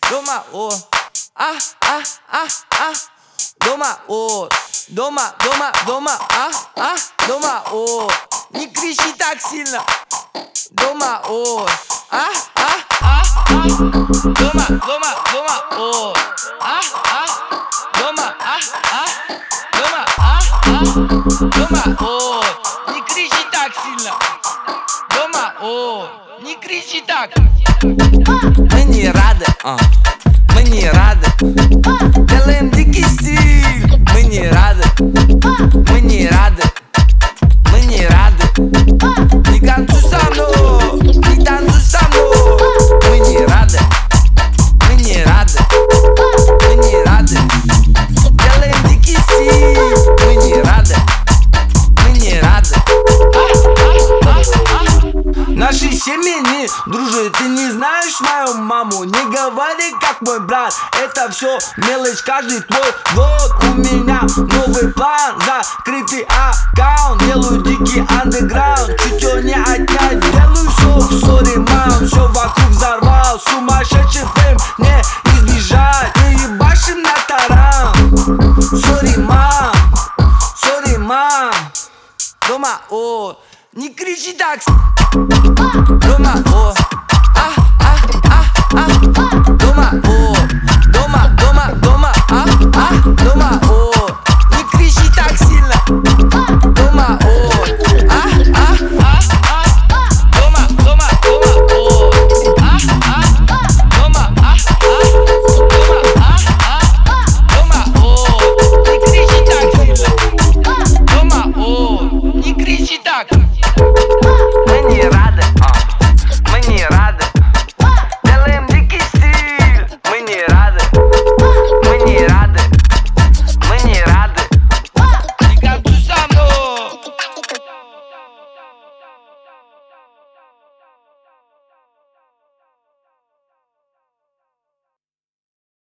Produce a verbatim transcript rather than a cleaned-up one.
дома, о, а, а, а, а, дома, о, дома, дома, дома, а, а, дома, о, не кричи так сильно, дома, о, а, а, а, а, дома, дома, дома, о, а, а, дома, а, а, дома, а, а, дома, о, не кричи так сильно, дома, о, не кричи так. Мы не рады, а, мы не рады, делаем дикий стиль. Мы не рады, мы не рады, мы не рады. Не танцуй со мной, не танцуй со мной. Мы не рады, мы не рады, мы не рады, делаем дикий стиль. Мы не рады, мы не рады. Наши семьи не дружат, ты не знаешь мою маму. Не говори как мой брат, это все мелочь, каждый твой год. У меня новый план, закрытый аккаунт. Делаю дикий андеграунд, чуть не отнять, делаю все. Сори, мам, все вокруг взорвал. Сумасшедший фейм не избежать, мы ебашим на таран. Сори, мам, сори, мам, дома, о, не кричи так.